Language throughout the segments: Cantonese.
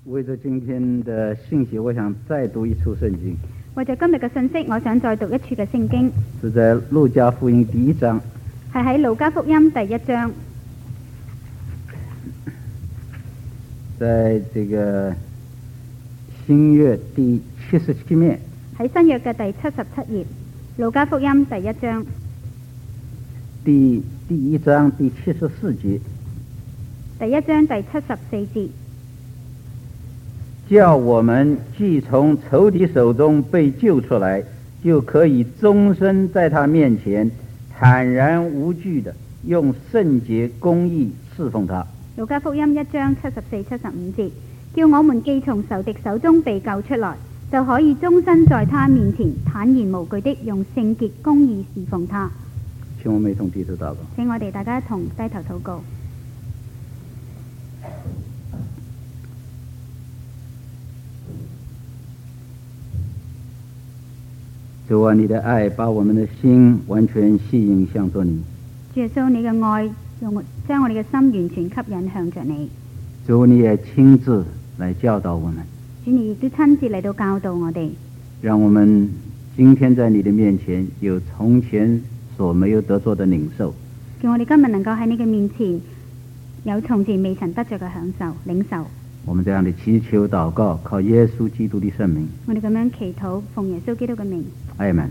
为着今天的信息，我想再读一处圣经。 為咗今日嘅信息，我想再讀一處嘅聖經， 是在路加福音第1章， 係喺路加福音第1章， 在這個新約第77面， 喺新約嘅第77頁，路加福音第1章， 第1章第74節， 第1章第74節。 叫我們既從仇敵手中被救出來，就可以終身在他面前坦然無懼地用聖潔公義侍奉他。 路加福音1章74、75節，叫我們既從仇敵手中被救出來，就可以終身在他面前坦然無懼的用聖潔公義侍奉他。 請我們一同低頭禱告。 請我哋大家一同低頭禱告。 主啊，你的愛把我們的心完全吸引向着你。 主耶穌，你嘅愛將我哋嘅心完全吸引向着你。 主，你也親自來教導我們。 主，你亦都親自嚟到教導我哋， 讓我們今天在你的面前有從前所沒有得着的領受。 叫我哋今日能夠喺你嘅面前有從前未曾得着嘅享受領受。 我們這樣的祈求禱告，靠耶穌基督的聖名。 我哋咁樣祈禱，奉耶穌基督嘅名。 阿們。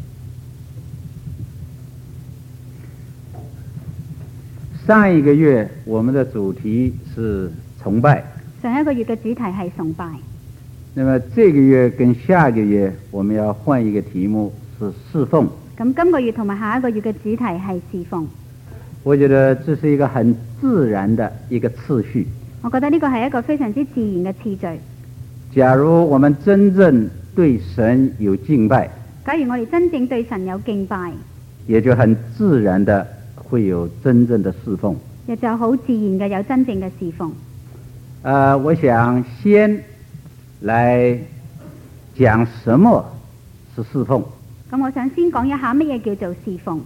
上一個月我們的主題是崇拜。 上一個月嘅主題係崇拜。 那麼這個月跟下個月我們要換一個題目，是侍奉。 咁今個月同埋下一個月嘅主題係侍奉。 我覺得這是一個很自然的一個次序。 我覺得呢個係一個非常之自然嘅次序。 假如我們真正對神有敬拜， 假如我哋真正對神有敬拜， 也就很自然的會有真正的侍奉。 亦就好自然嘅有真正嘅侍奉。 我想先來講什麼是侍奉。 咁我想先講一下乜嘢叫做侍奉。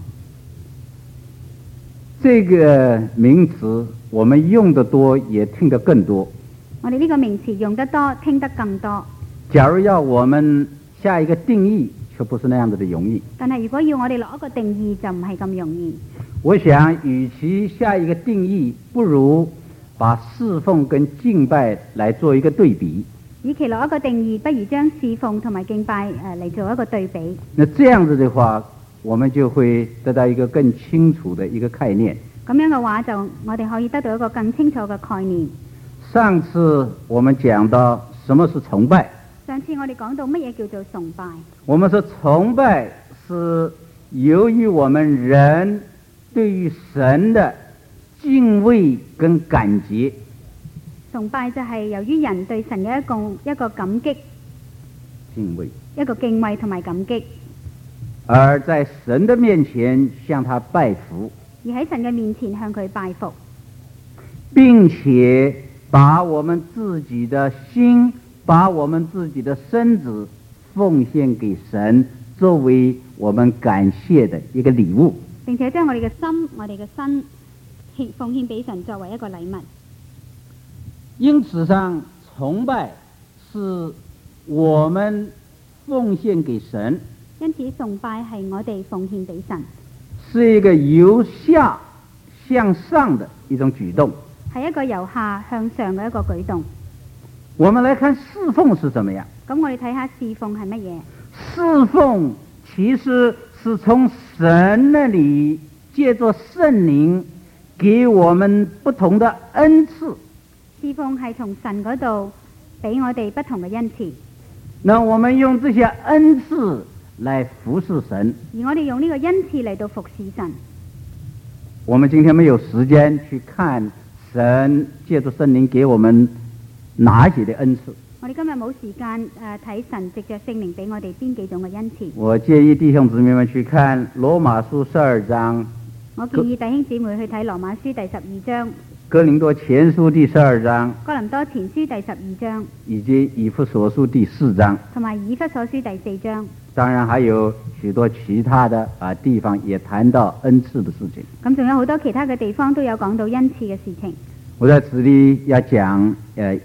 這個名詞我們用得多，也聽得更多。 我哋呢個名詞用得多，聽得更多。 假如要我們下一個定義，卻不是那樣子的容易。 但係如果要我哋落一個定義，就唔係咁容易。 我想與其下一個定義，不如把侍奉跟敬拜來做一個對比。 與其落一個定義，不如將侍奉同埋敬拜嚟做一個對比。 那這樣子的話，我們就會得到一個更清楚的一個概念。 咁樣嘅話，就我哋可以得到一個更清楚嘅概念。 上次我們講到什麼是崇拜。 上次我哋講到乜嘢叫做崇拜。 我們說崇拜是由於我們人對於神的敬畏跟感激。 崇拜就係由於人對神嘅一個感激、 敬畏， 一個敬畏同埋感激， 而在神的面前向他拜服， 而喺神嘅面前向佢拜服， 並且把我們自己的心、把我們自己的身子奉獻給神，作為我們感謝的一個禮物。 並且將我哋嘅心、我哋嘅身奉獻俾神作為一個禮物。 因此上，崇拜是我們奉獻給神， 因此崇拜係我哋奉獻俾神， 是一個由下向上的一種舉動， 係一個由下向上嘅一個舉動。 我們來看侍奉是怎麼樣。 咁我哋睇下侍奉係乜嘢？ 侍奉其實是從神那裡借着聖靈給我們不同的恩賜。 侍奉係從神嗰度俾我哋不同嘅恩賜。 那我們用這些恩賜來服侍神， 而我哋用呢個恩賜嚟到服侍神。 我們今天沒有時間去看神借着聖靈給我們哪些的恩賜。 我哋今日冇時間睇神藉着聖靈俾我哋邊幾種嘅恩賜。 我建議弟兄姊妹們去看羅馬書12章。 我建議弟兄姊妹去睇羅馬書第12章。 哥林多前書第12章， 哥林多前書第12章， 以及以弗所書第4章， 同埋以弗所書第4章。 當然還有許多其他的地方也談到恩賜的事情。 咁仲有好多其他嘅地方都有講到恩賜嘅事情。 我在此裏要講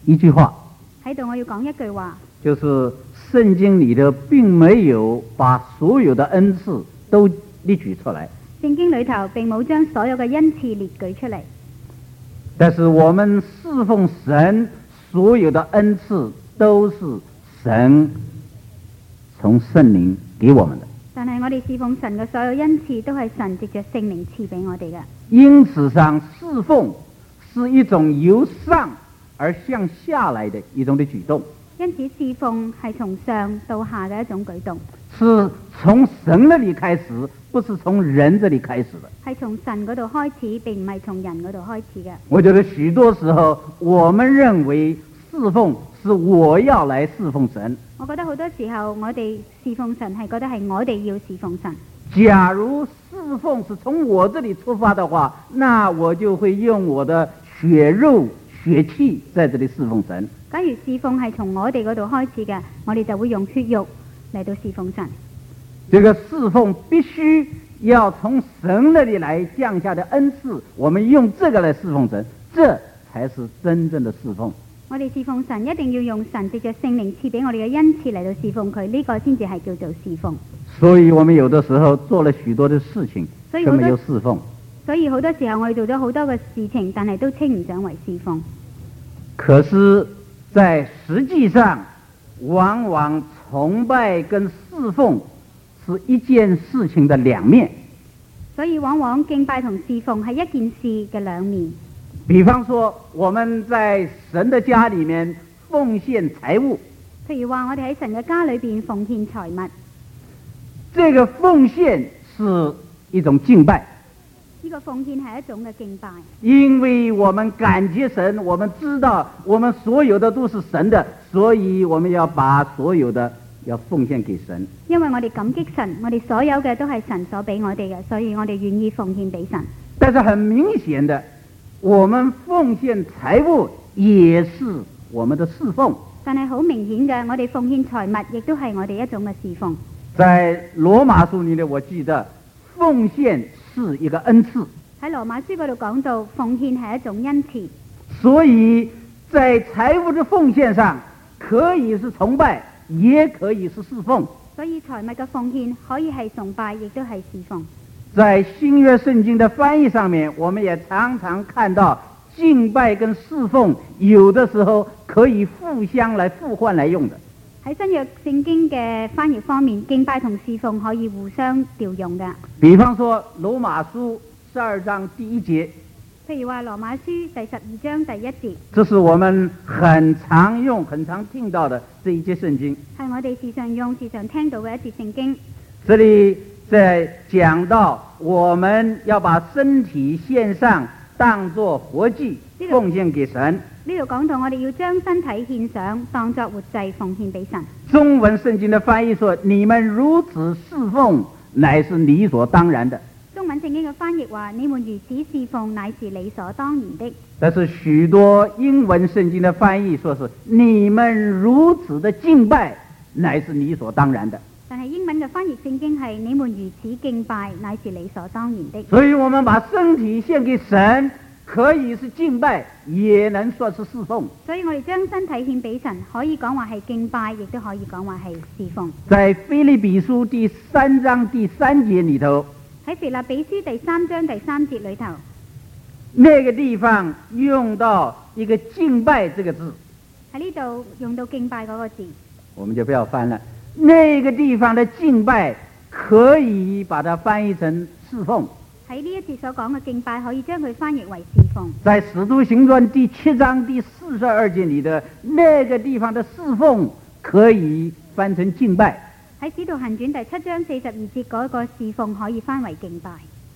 一句話， 喺度我要講一句話， 就是聖經裏頭並沒有把所有的恩賜都列舉出來。 聖經裏頭並冇將所有嘅恩賜列舉出嚟， 但是我們侍奉神所有的恩賜都是神從聖靈給我們的。 但係我哋侍奉神嘅所有恩賜都係神藉着聖靈賜俾我哋嘅。 因此上侍奉是一種由上而向下來的一種的舉動， 因此侍奉係從上到下嘅一種舉動， 是從神那裡開始，不是從人這裡開始的。 係從神嗰度開始，並唔係從人嗰度開始嘅。 我覺得許多時候我們認為侍奉是我要來侍奉神， 我覺得好多時候我哋侍奉神係覺得係我哋要侍奉神。 假如侍奉是從我這裡出發的話，那我就會用我的血肉血氣在這裡侍奉神。 假如侍奉係從我哋嗰度開始嘅，我哋就會用血肉嚟到侍奉神。 這個侍奉必須要從神那裡來降下的恩賜，我們用這個來侍奉神，這才是真正的侍奉。 我哋侍奉神一定要用神藉着聖靈賜俾我哋嘅恩賜嚟到侍奉佢，呢個先至係叫做侍奉。 所以我們有的時候做了許多的事情，都沒有侍奉。 所以好多時候我哋做咗好多嘅事情，但係都稱唔上為侍奉。 可是在實際上，往往崇拜跟侍奉是一件事情的兩面。 所以往往敬拜同侍奉係一件事嘅兩面。 比方說我們在神的家裡面奉獻財物， 譬如話我哋喺神嘅家裏邊奉獻財物， 這個奉獻是一種敬拜。 呢個奉獻係一種嘅敬拜， 因為我們感激神，我們知道我們所有的都是神的，所以我們要把所有的要奉獻給神。 因為我哋感激神，我哋所有嘅都係神所俾我哋嘅，所以我哋願意奉獻俾神。 但是很明顯的，我們奉獻財物也是我們的侍奉。 但係好明顯嘅，我哋奉獻財物亦都係我哋一種嘅侍奉。 在羅馬書裏呢，我記得奉獻是一個恩賜。 喺羅馬書嗰度講到，奉獻係一種恩賜。 所以在財物的奉獻上，可以是崇拜，也可以是侍奉。 所以財物嘅奉獻可以係崇拜，亦都係侍奉。 在新約聖經的翻譯上面，我們也常常看到敬拜跟侍奉有的時候可以互相來互換來用的。 喺新約聖經嘅翻譯方面，敬拜同侍奉可以互相調用嘅。 比方說羅馬書12章第1節， 譬如話羅馬書第12章第1節， 這是我們很常用、很常聽到的這一節聖經。 係我哋時常用、時常聽到嘅一節聖經。 這裡在講到我們要把身體獻上，當作活祭奉獻給神。 呢度講到我哋要將身體獻上，當作活祭奉獻俾神。 中文聖經的翻譯說：你們如此侍奉，乃是理所當然的。 中文聖經嘅翻譯話：你們如此侍奉，乃是理所當然的。 但是許多英文聖經的翻譯說是：你們如此的敬拜，乃是理所當然的。 但係英文嘅翻譯聖經係：你們如此敬拜，乃是理所當然的。 所以我們把身體獻給神，可以是敬拜，也能說是侍奉。 所以我哋將身體獻俾神，可以講話係敬拜，亦都可以講話係侍奉。 在腓立比書第3章第3節裏頭， 喺腓立比書第3章第3節裏頭， 那個地方用到一個敬拜這個字， 喺呢度用到敬拜嗰個字， 我們就不要翻了。那個地方的敬拜可以把它翻譯成侍奉。 喺呢一節所講嘅敬拜，可以將佢翻譯為侍奉。 在使徒行傳第7章第42節裏的那個地方的侍奉，可以翻成敬拜。 喺使徒行傳第7章42節嗰個侍奉，可以翻為敬拜。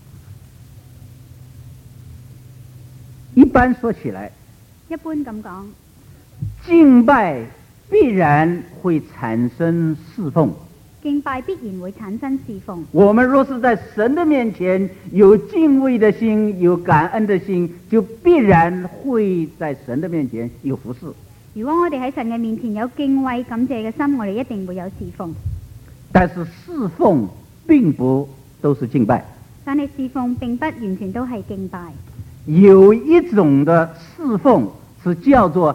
一般說起來， 一般咁講， 敬拜必然會產生侍奉。 敬拜必然會產生侍奉。 我們若是在神的面前有敬畏的心，有感恩的心，就必然會在神的面前有服侍。 如果我哋喺神嘅面前有敬畏感謝嘅心，我哋一定會有侍奉。 但是侍奉並不都是敬拜， 但係侍奉並不完全都係敬拜。 有一種的侍奉是叫做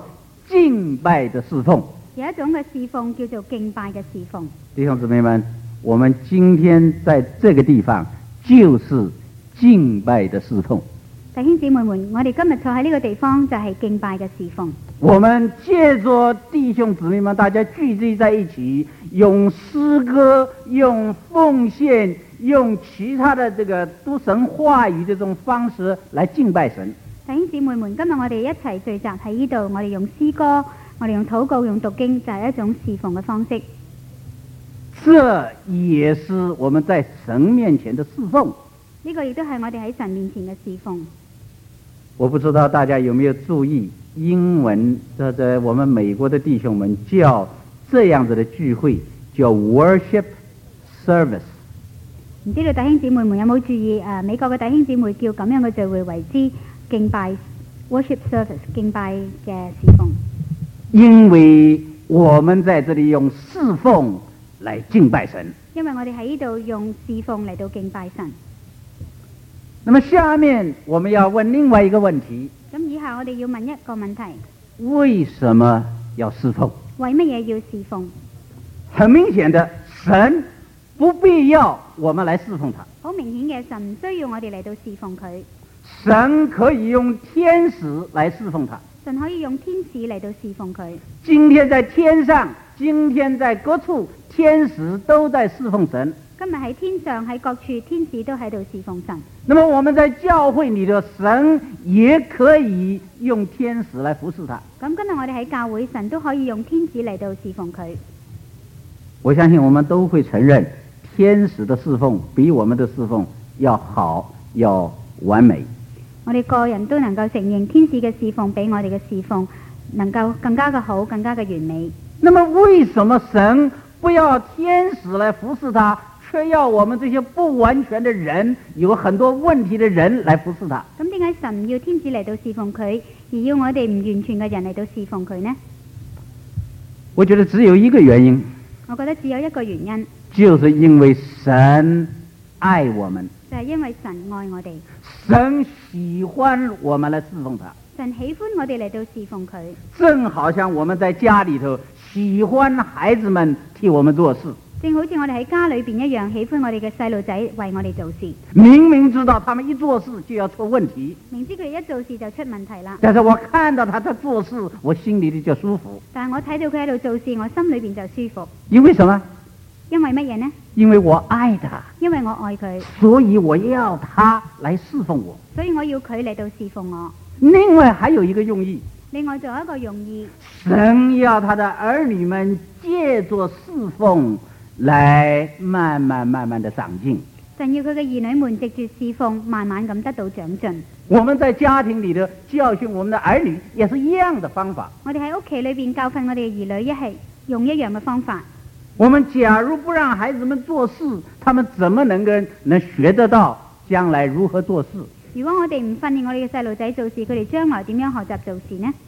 敬拜的侍奉。 有一種嘅侍奉叫做敬拜嘅侍奉。 弟兄姊妹們，我們今天在這個地方就是敬拜的侍奉。 弟兄姊妹們，我哋今日坐喺呢個地方就係敬拜嘅侍奉。 我們借着弟兄姊妹們大家聚集在一起，用詩歌、用奉獻、用其他的這個讀神話語的這種方式來敬拜神。 弟兄姊妹們，今日我哋一齊聚集喺呢度，我哋用詩歌，我哋用禱告、用讀經，就係一種侍奉嘅方式。 這也是我們在神面前的侍奉。 呢個亦都係我哋喺神面前嘅侍奉。 我不知道大家有沒有注意，英文在我們美國的弟兄們叫這樣子的聚會叫 worship service。 唔知道弟兄姊妹們有冇注意？美國嘅弟兄姊妹叫咁樣嘅聚會為之敬拜 worship service， 敬拜嘅侍奉。 因為我們在這裡用侍奉來敬拜神。 因為我哋喺呢度用侍奉嚟到敬拜神。 那麼下面我們要問另外一個問題。 咁以下我哋要問一個問題： 為什麼要侍奉？ 為乜嘢要侍奉？ 很明顯的，神不必要我們來侍奉他。 好明顯嘅，神唔需要我哋嚟到侍奉佢。 神可以用天使來侍奉他。 神可以用天使嚟到侍奉佢。 今天在天上，今天在各處，天使都在侍奉神。 今日喺天上，喺各處，天使都喺度侍奉神。 那麼我們在教會裏的神也可以用天使來服侍他。 咁今日我哋喺教會，神都可以用天使嚟到侍奉佢。 我相信我們都會承認，天使的侍奉比我們的侍奉要好，要完美。 我哋個人都能夠承認，天使嘅侍奉比我哋嘅侍奉能夠更加嘅好，更加嘅完美。 那麼為什麼神不要天使來服侍他，卻要我們這些不完全的人，有很多問題的人來服侍他？ 咁點解神唔要天使嚟到侍奉佢，而要我哋唔完全嘅人嚟到侍奉佢呢？ 我覺得只有一個原因。 我覺得只有一個原因， 就是因為神愛我們。 就係因為神愛我哋。 神喜歡我們來侍奉他。 神喜歡我哋嚟到侍奉佢。 正好像我們在家裏頭喜歡孩子們替我們做事。 正好似我哋喺家裏邊一樣，喜歡我哋嘅細路仔為我哋做事。 明明知道他們一做事就要出問題， 明知佢哋一做事就出問題啦。 但是我看到他在做事，我心裏就舒服。 但係我睇到佢喺度做事，我心裏邊就舒服。 因為什麼？ 因為乜嘢呢？ 因為我愛他。 因為我愛佢， 所以我要他來侍奉我。 所以我要佢嚟到侍奉我。 另外還有一個用意。 另外仲有一個用意， 神要他的兒女們借着侍奉來慢慢的長進。 神要佢嘅兒女們藉住侍奉，慢慢咁得到長進。 我們在家庭裏頭教訓我們的兒女，也是一樣的方法。 我哋喺屋企裏邊教訓我哋嘅兒女，一係用一樣嘅方法。 我們假如不讓孩子們做事，他們怎麼能學得到將來如何做事？ 如果我哋唔訓練我哋嘅細路仔做事，佢哋將來點樣學習做事呢？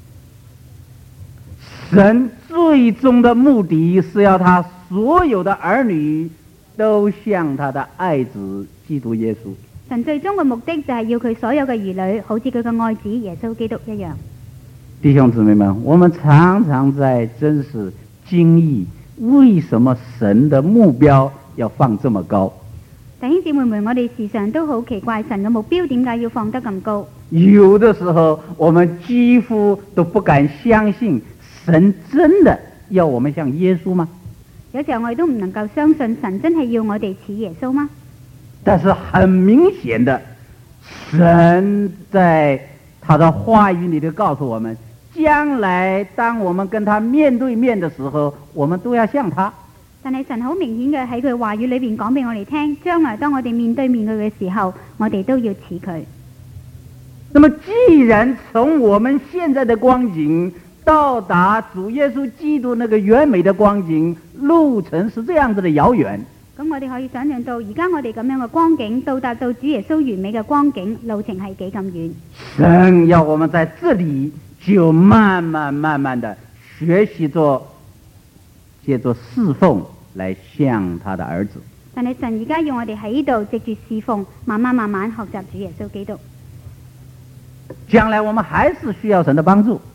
神最終的目的是要他所有的兒女都像他的愛子基督耶穌。 神最終嘅目的就係要佢所有嘅兒女好似佢嘅愛子耶穌基督一樣。 弟兄姊妹們，我們常常在真是驚異，為什麼神的目標要放這麼高？ 弟兄姊妹們，我哋時常都好奇怪，神嘅目標點解要放得咁高？ 有的時候我們幾乎都不敢相信，神真的要我們像耶穌嗎？ 有時候我哋都唔能夠相信，神真係要我哋似耶穌嗎？ 但是很明顯的，神在他的話語裏頭告訴我們，將來當我們跟他面對面的時候，我們都要像他。 但係神好明顯嘅喺佢話語裏邊講俾我哋聽，將來當我哋面對面佢嘅時候，我哋都要似佢。 那麼既然從我們現在的光景到達主耶穌基督那個完美的光景，路程是這樣子的遙遠。 咁我哋可以想象到，而家我哋咁樣嘅光景，到達到主耶穌完美嘅光景，路程係幾咁遠。 神要我們在這裏就慢慢的學習着借着侍奉來像他的兒子。 但係神而家要我哋喺呢度藉住侍奉，慢慢學習主耶穌基督。 將來我們還是需要神的幫助。 將來我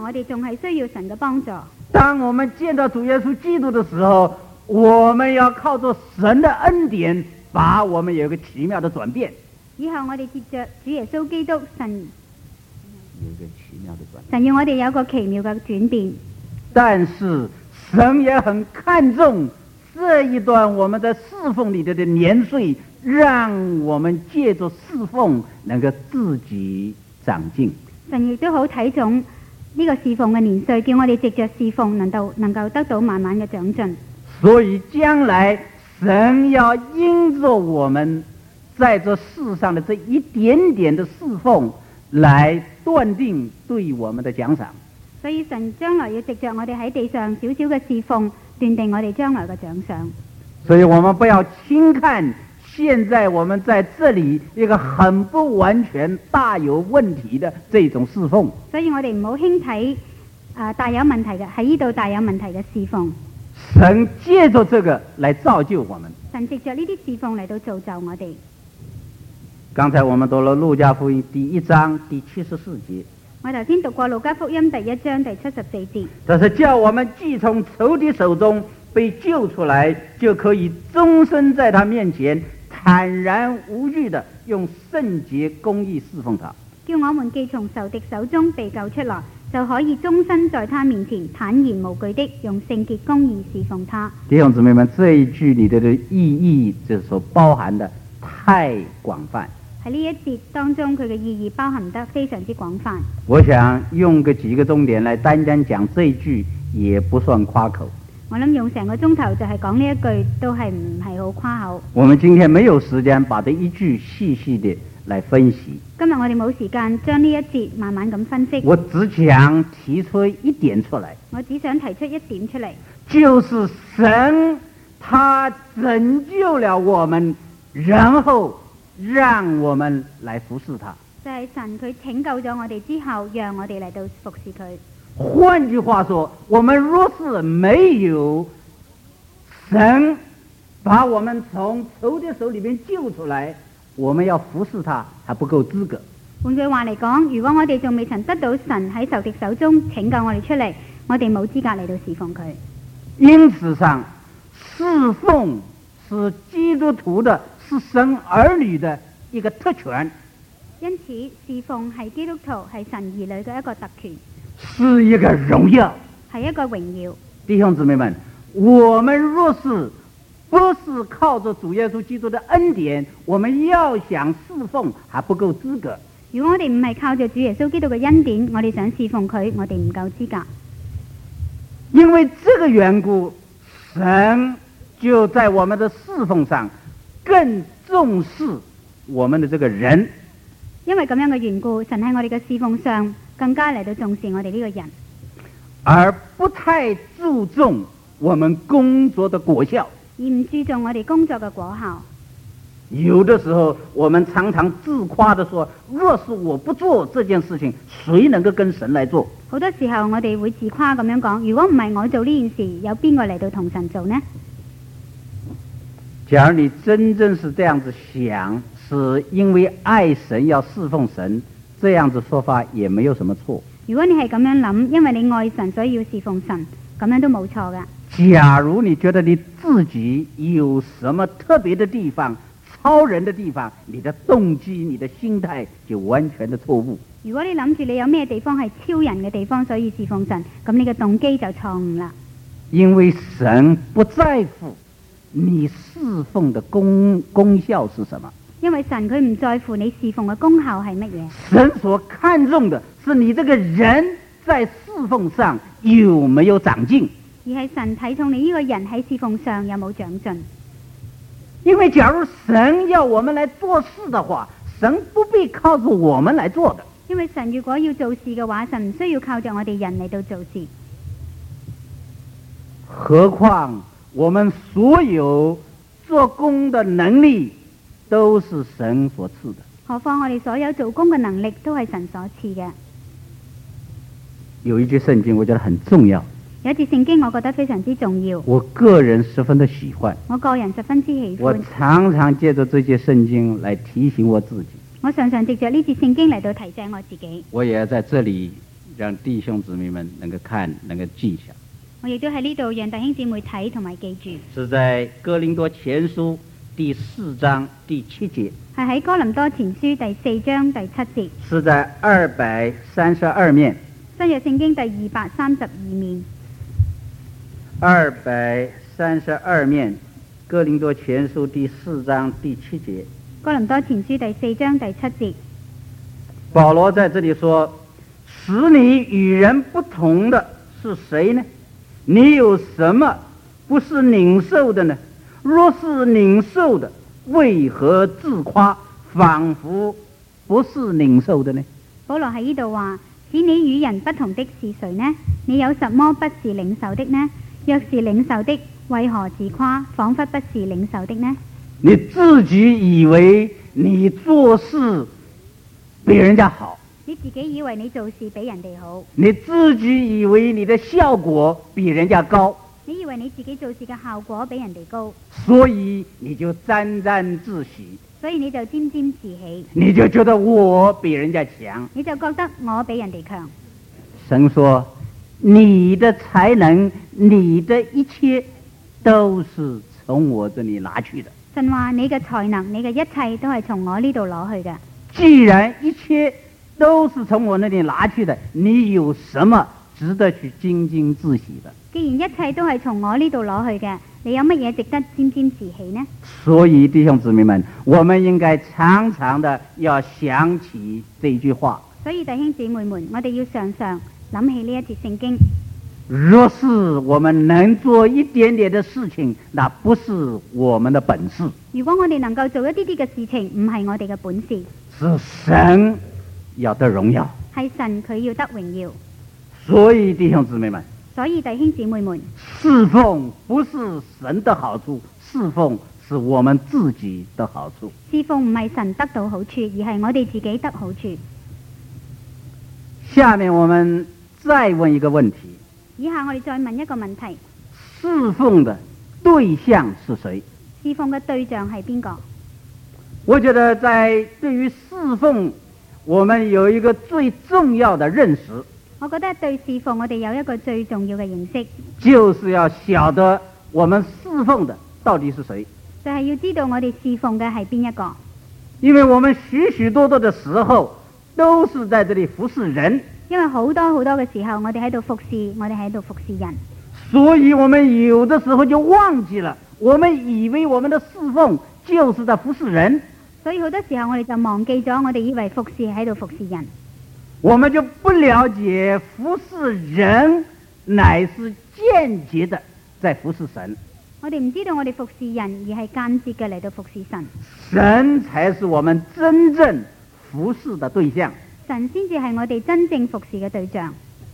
我哋仲係需要神嘅幫助。 當我們見到主耶穌基督的時候，我們要靠着神的恩典，把我們有一個奇妙的轉變。 以後我哋接着主耶穌基督，神有一個奇妙的轉變。 神要我哋有個奇妙嘅轉變。 但是神也很看重這一段我們在侍奉裏的年歲，讓我們借着侍奉能夠自己長進。 神亦都好睇重呢個侍奉嘅年歲，叫我哋藉着侍奉能夠得到慢慢嘅長進。 所以將來神要因着我們在這世上的這一點點的侍奉，來斷定對我們的獎賞。 所以神將來要藉着我哋喺地上少少嘅侍奉，斷定我哋將來嘅獎賞。 所以我們不要輕看現在我們在這裏一個很不完全、大有問題的這種侍奉。 所以我哋唔好輕睇大有問題嘅喺呢度大有問題嘅侍奉。 神借着這個來造就我們。 神藉着呢啲侍奉嚟到造就我哋。 剛才我們讀了路加福音第1章第74節。 我頭先讀過路加福音第1章第74節。 這是叫我們既從仇敵手中被救出來，就可以終身在他面前坦然無懼地用聖潔公義侍奉他。 叫我們既從仇敵手中被救出來，就可以終身在他面前坦然無懼的用聖潔公義侍奉他。 弟兄姊妹們，這一句裏的意義就所包含的太廣泛。 喺呢一節當中，佢嘅意義包含得非常之廣泛。 我想用幾個重點來單單講這一句，也不算誇口。 我諗用成個鐘頭就係講呢一句，都係唔係好誇口。 我們今天沒有時間把這一句細細地來分析。 今日我哋冇時間將呢一節慢慢咁分析。 我只想提出一點出來。 我只想提出一點出嚟， 就是神他拯救了我們，然後讓我們來服侍他。 就係神佢拯救咗我哋之後，讓我哋嚟到服侍佢。 換句話說，我們若是沒有神把我們從仇敵手裏面救出來，我們要服侍他還不夠資格。 換句話嚟講，如果我哋仲未曾得到神喺仇敵手中拯救我哋出嚟，我哋冇資格嚟到侍奉佢。 因此上，侍奉是基督徒的，是神兒女的一個特權。 因此，侍奉係基督徒係神兒女嘅一個特權， 是一個榮耀， 係一個榮耀。 弟兄姊妹們，我們若是不是靠着主耶穌基督的恩典，我們要想侍奉還不夠資格。 如果我哋唔係靠着主耶穌基督嘅恩典，我哋想侍奉佢，我哋唔夠資格。 因為這個緣故，神就在我們的侍奉上更重視我們的這個人。 因為咁樣嘅緣故，神喺我哋嘅侍奉上更加嚟到重視我哋呢個人， 而不太注重我們工作的果效， 而唔注重我哋工作嘅果效。 有的時候我們常常自誇地說，若是我不做這件事情，誰能夠跟神來做？ 好多時候我哋會自誇咁樣講，如果唔係我做呢件事，有邊個嚟到同神做呢？ 假如你真正是這樣子想，是因為愛神要侍奉神，這樣子說法也沒有什麼錯。 如果你係咁樣諗，因為你愛神所以要侍奉神，咁樣都冇錯噶。 假如你覺得你自己有什麼特別的地方，超人的地方，你的動機、你的心態就完全的錯誤。 如果你諗住你有咩地方係超人嘅地方，所以侍奉神，咁你嘅動機就錯誤啦。 因為神不在乎你侍奉的功效是什麼， 因為神佢唔在乎你侍奉嘅功效係乜嘢。 神所看重的是你這個人在侍奉上有沒有長進， 而係神睇重你呢個人喺侍奉上有冇長進。 因為假如神要我們來做事的話，神不必靠着我們來做的。 因為神如果要做事嘅話，神唔需要靠着我哋人嚟到做事。 何況我們所有做工的能力都是神所賜的。 何況我哋所有做工嘅能力都係神所賜嘅。 有一句聖經我覺得很重要， 有一節聖經我覺得非常之重要， 我個人十分的喜歡。 我個人十分之喜我歡。 常常借着這節聖經來提醒我自己。 我常常藉着呢節聖經嚟到提醒我自己。 我也在這裡让弟兄姊妹们能够看，能夠記下。 我亦都喺呢度讓弟兄姊妹睇同埋記住， 是在哥林多前書第4章第7節， 係喺哥林多前書第4章第7節， 是在232面， 新約聖經第232面 232面，哥林多前書第4章第7節。 哥林多前書第4章第7節， 保羅在這裡說，使你與人不同的是誰呢？你有什麼不是領受的呢？若是領受的，為何自誇，仿佛不是領受的呢？ 保羅喺呢度話，使你與人不同的是誰呢？你有什麼不是領受的呢？若是領受的，為何自誇，仿佛不是領受的呢？ 你自己以為你做事比人家好， 你自己以為你做事比人哋好， 你自己以為你的效果比人家高， 你以為你自己做事嘅效果比人哋高， 所以你就沾沾自喜， 所以你就沾沾自喜， 你就覺得我比人家強， 你就覺得我比人哋強。 神說，你的才能，你的一切都是從我這裡拿去的。 神話你嘅才能，你嘅一切都係從我呢度攞去嘅。 既然一切都是從我那裡拿去的，你有什麼值得去沾沾自喜的？ 既然一切都係從我呢度攞去嘅，你有乜嘢值得沾沾自喜呢？ 所以弟兄姊妹們，我們應該常常的要想起這句話。 所以弟兄姊妹們，我哋要常常諗起呢一節聖經。 若是我們能做一點點的事情，那不是我們的本事。 如果我哋能夠做一啲啲嘅事情，唔係我哋嘅本事， 是神要得榮耀。 係神佢要得榮耀。 所以弟兄姊妹們， 所以弟兄姊妹們， 侍奉不是神的好處，侍奉是我們自己的好處。 侍奉唔係神得到好處，而係我哋自己得好處。 下面我們再問一個問題。 以下我哋再問一個問題： 侍奉的對象是誰？ 侍奉嘅對象係邊個？ 我覺得在對於侍奉，我們有一個最重要的認識。 我覺得對侍奉我哋有一個最重要嘅認識， 就是要曉得我們侍奉的到底是誰。 就係要知道我哋侍奉嘅係邊一個。 因為我們許許多多的時候都是在這裡服侍人。 因為好多好多嘅時候，我哋喺度服侍，我哋喺度服侍人， 所以我們有的時候就忘記了，我們以為我們的侍奉就是在服侍人， 所以好多時候我哋就忘記咗，我哋以為服侍喺度服侍人， 我們就不了解服侍人乃是間接的在服侍神。 我哋唔知道我哋服侍人，而係間接嘅嚟到服侍神， 神才是我們真正服侍的對象。 神先至係我哋真正服侍嘅對象，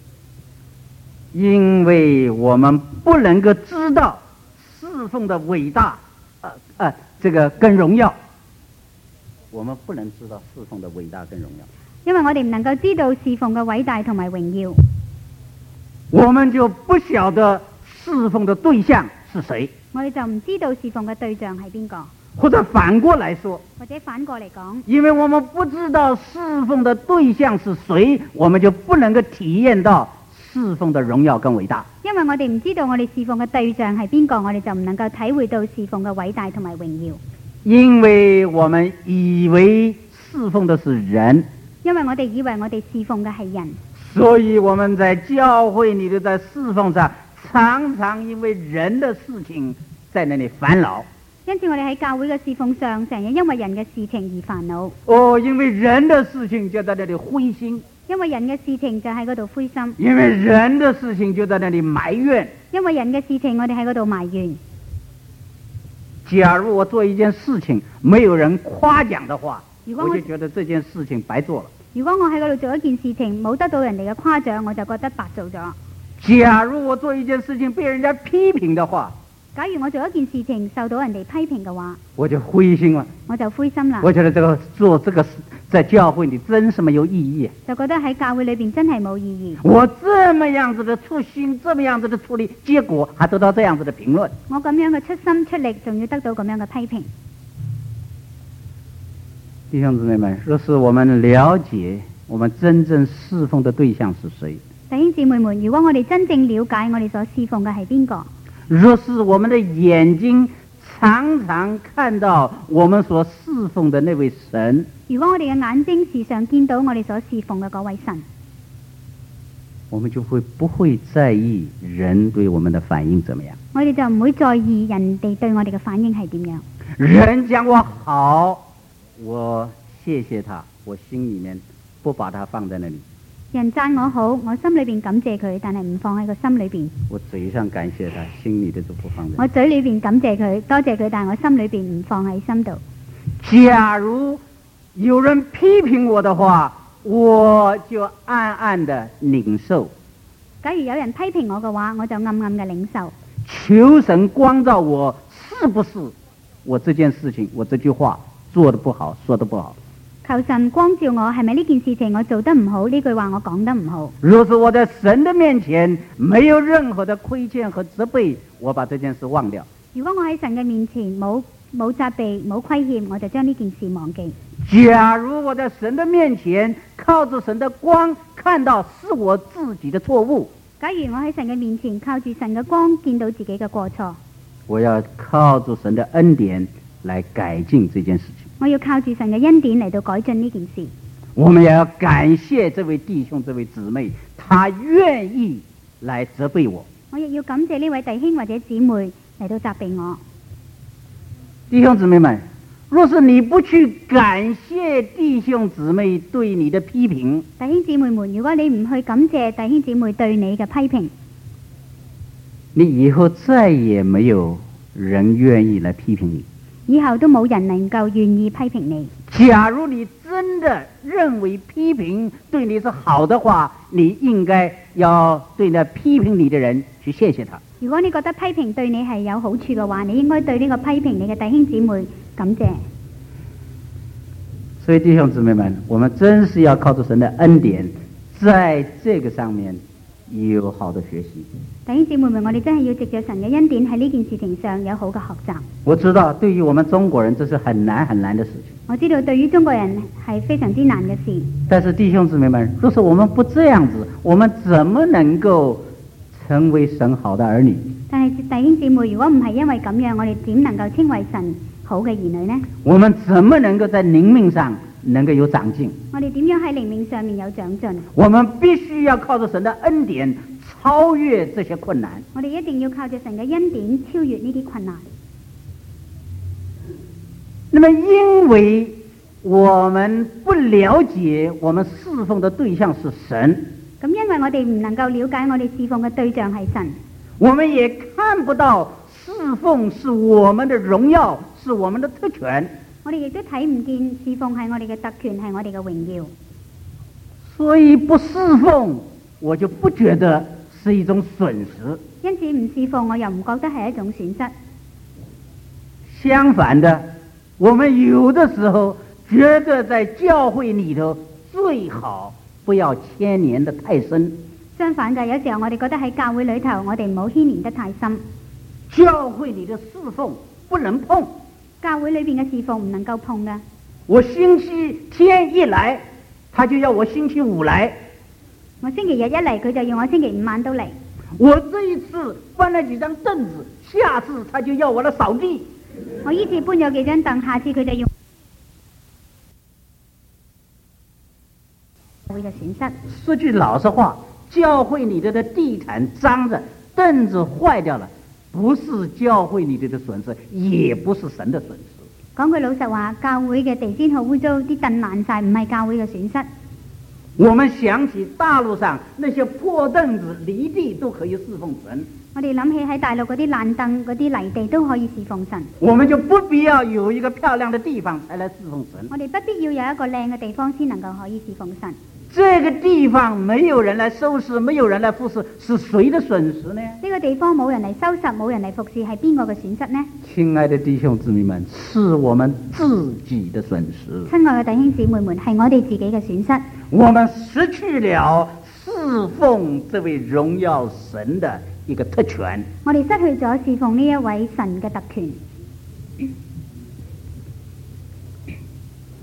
因為我們不能夠知道侍奉的偉大，這個跟榮耀，我們不能知道侍奉的偉大跟榮耀， 因為我哋唔能夠知道侍奉嘅偉大同埋榮耀， 我們就不曉得侍奉的對象是誰， 我哋就唔知道侍奉嘅對象係邊個。 或者反過來說， 或者反過嚟講， 因為我們不知道侍奉的對象是誰，我們就不能夠體驗到侍奉的榮耀跟偉大。 因為我哋唔知道我哋侍奉嘅對象係邊個，我哋就唔能夠體會到侍奉嘅偉大同埋榮耀。 因為我們以為侍奉的是人， 因為我哋以為我哋侍奉嘅係人， 所以我們在教會裏頭在侍奉上，常常因為人的事情在那裏煩惱。 因此我哋喺教會嘅侍奉上，成日因為人嘅事情而煩惱。 因為人的事情就在那裏灰心。 因為人嘅事情就喺嗰度灰心。 因為人的事情就在那裏埋怨。 因為人嘅事情，我哋喺嗰度埋怨。 假如我做一件事情，沒有人誇獎的話， 我就覺得這件事情白做了。 如果我喺嗰度做一件事情，冇得到人哋嘅誇獎，我就覺得白做咗。 假如我做一件事情被人家批評的話， 假如我做一件事情受到人哋批評嘅話， 我就灰心了。 我就灰心啦。 我覺得做這個在教會裏真是沒有意義。 就覺得喺教會裏邊真係冇意義。 我這麼樣子的出心，這麼樣子的出力，結果還得到這樣子的評論。 我咁樣嘅出心出力，仲要得到咁樣嘅批評。 弟兄姊妹們，若是我們了解我们真正侍奉的对象是谁？ 弟兄姊妹們，如果我哋真正了解我哋所侍奉嘅係邊個， 若是我們的眼睛常常看到我們所侍奉的那位神， 如果我哋嘅眼睛時常見到我哋所侍奉嘅嗰位神， 我們就不會在意人對我們的反應怎麼樣。 我哋就唔會在意人哋對我哋嘅反應係點樣。 人講我好，我謝謝他，我心裡面不把他放在那裡。 人讚我好，我心裏邊感謝佢，但係唔放喺個心裏邊。 我嘴上感謝他，心裡的就不放在。 我嘴裏邊感謝佢，多謝佢，但係我心裏邊唔放喺心度。 假如有人批評我的話，我就暗暗的領受。 假如有人批評我嘅話，我就暗暗嘅領受。 求神光照我，是不是我這件事情，我這句話做得不好，說得不好？ 求神光照我，係咪呢件事情我做得唔好？呢句話我講得唔好。 若是我在神的面前沒有任何的虧欠和責備，我把這件事忘掉。 如果我喺神嘅面前冇責備冇虧欠，我就將呢件事忘記。 假如我在神的面前靠着神的光看到是我自己的錯誤， 假如我喺神嘅面前靠住神嘅光見到自己嘅過錯， 我要靠住神的恩典來改進這件事情。 我要靠住神嘅恩典嚟到改進呢件事。 我們也要感謝這位弟兄這位姊妹，他願意來責備我。 我亦要感謝呢位弟兄或者姊妹嚟到責備我。 弟兄姊妹們，若是你不去感謝弟兄姊妹對你的批評， 弟兄姊妹們，如果你唔去感謝弟兄姊妹對你嘅批評， 你以後再也沒有人願意來批評你。 以後都冇人能夠願意批評你。 假如你真的認為批評對你是好的話，你應該要對那批評你的人去謝謝他。 如果你覺得批評對你係有好處嘅話，你應該對呢個批評你嘅弟兄姊妹感謝。 所以弟兄姊妹們，我們真是要靠着神的恩典，在這個上面有好的學習。 弟兄姊妹們，我哋真係要藉着神嘅恩典喺呢件事情上有好嘅學習。 我知道對於我們中國人這是很難很難的事情。 我知道對於中國人係非常之難嘅事。 但是弟兄姊妹們，若是我們不這樣子，我們怎麼能夠成為神好的兒女？ 但係弟兄姊妹，如果唔係因為咁樣，我哋點能夠稱為神好嘅兒女呢？ 我們怎麼能夠在靈命上能夠有長進？ 我哋點樣喺靈命上面有長進？ 我們必須要靠着神的恩典超越這些困難。 我哋一定要靠着神嘅恩典超越呢啲困難。 那麼因為我們不了解我們侍奉的對象是神， 咁因為我哋唔能夠了解我哋侍奉嘅對象係神， 我們也看不到侍奉是我們的榮耀，是我們的特權。 我哋亦都睇唔見侍奉係我哋嘅特權，係我哋嘅榮耀。 所以不侍奉，我就不覺得是一種損失。 因此唔侍奉，我又唔覺得係一種損失。 相反的，我們有的時候覺得在教會裏頭最好不要牽連得太深。 相反嘅，有時候我哋覺得喺教會裏頭，我哋唔好牽連得太深。 教會裏的侍奉不能碰， 教會裏邊嘅侍奉唔能夠碰嘅。 我星期天一來，他就要我星期五來。 我星期日一嚟，佢就要我星期五晚都嚟。 我這一次搬了幾張凳子，下次他就要我來掃地。 我呢次搬咗幾張凳，下次佢就要會嘅損失。 說句老實話，教會裏的地毯髒着，凳子壞掉了，不是教會裏的損失，也不是神的損失。 講句老實話，教會嘅地氈好污糟，啲凳爛晒，唔係教會嘅損失。 我們想起大陸上那些破凳子離地都可以侍奉神， 我哋諗起喺大陸嗰啲爛凳、嗰啲泥地都可以侍奉神。 我們就不必要有一個漂亮的地方才來侍奉神。 我哋不必要有一個靚嘅地方先能夠可以侍奉神。 這個地方沒有人來收拾，沒有人來服侍，是誰的損失呢？ 呢個地方冇人嚟收拾，冇人嚟服侍，係邊個嘅損失呢？ 親愛的弟兄姊妹們，是我們自己的損失。 親愛嘅弟兄姊妹們，係我哋自己嘅損失。 我們失去了侍奉這位榮耀神的一個特權。 我哋失去咗侍奉呢一位神嘅特權。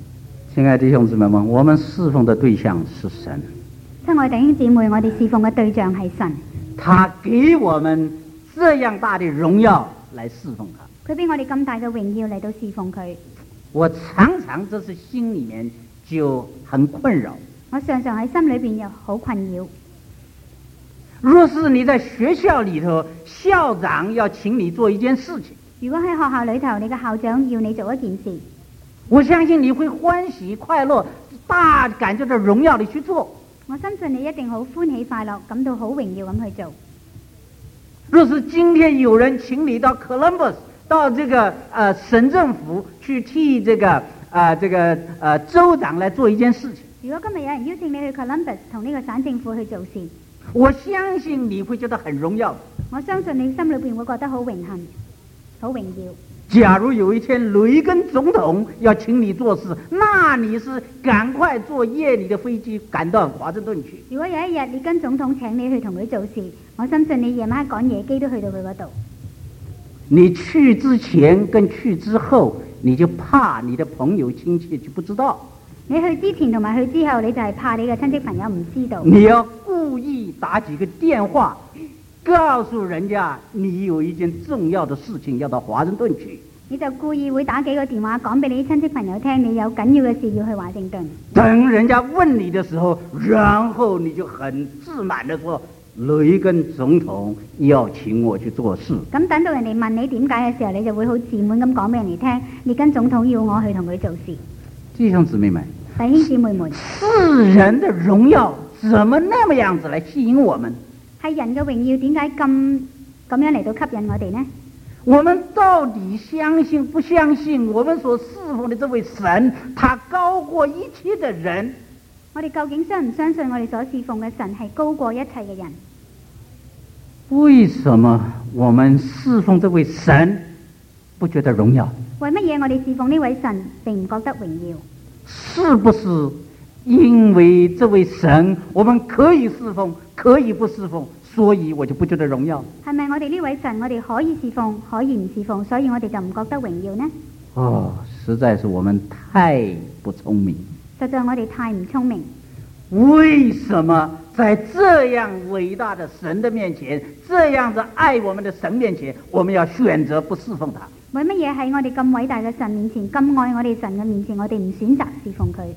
亲爱的弟兄姊妹们，我們侍奉的對象是神， 親愛弟兄姊妹，我哋侍奉嘅對象係神， 他給我們這樣大的榮耀來侍奉他。 佢俾我哋咁大嘅榮耀嚟到侍奉佢。 我常常這是心裡面就很困擾。 我常常喺心裏邊又好困擾。 若是你在學校裡頭，校長要請你做一件事情， 如果喺學校裏頭，你嘅校長要你做一件事， 我相信你會歡喜快樂，大感覺到榮耀地去做。 我相信你一定好歡喜快樂，感到好榮耀咁去做。 若是今天有人請你到 Columbus， 到這個省政府去替這個州長來做一件事情， 如果今日有人邀請你去 Columbus 同呢個省政府去做事， 我相信你會覺得很榮耀。 我相信你心裏邊會覺得好榮幸、好榮耀。 假如有一天雷根總統要請你做事，那你是趕快坐夜裡的飛機趕到華盛頓去。 如果有一日列根總統請你去同佢做事，我相信你夜晚趕夜機都去到佢嗰度。 你去之前跟去之後，你就怕你的朋友親戚就不知道。 你去之前同埋去之後，你就係怕你嘅親戚朋友唔知道。 你要故意打幾個電話，告訴人家你有一件重要的事情要到華盛頓去。 你就故意會打幾個電話講俾你啲親戚朋友聽，你有緊要嘅事要去華盛頓。 等人家問你的時候，然後你就很自滿地說，雷根總統要請我去做事。 咁等到人哋問你點解嘅時候，你就會好自滿咁講俾人哋聽，列根總統要我去同佢做事。 弟兄姊妹們， 弟兄姊妹們， 世人的榮耀怎麼那麼樣子來吸引我們？ 係人嘅榮耀點解咁樣嚟到吸引我哋呢？ 我們到底相信不相信我們所侍奉的這位神，他高過一切的人？ 我哋究竟相唔相信我哋所侍奉嘅神係高過一切嘅人？ 為什麼我們侍奉這位神不覺得榮耀？ 為乜嘢我哋侍奉呢位神並唔覺得榮耀？ 是不是因為這位神我們可以侍奉，可以不侍奉，所以我就不覺得榮耀？ 係咪我哋呢位神我哋可以侍奉，可以唔侍奉，所以我哋就唔覺得榮耀呢？ 哦，實在是我們太不聰明。 實在我哋太唔聰明。 為什麼在這樣偉大的神的面前，這樣子愛我們的神面前，我們要選擇不侍奉他？ 為乜嘢喺我哋咁偉大嘅神面前，咁愛我哋神嘅面前，我哋唔選擇侍奉佢？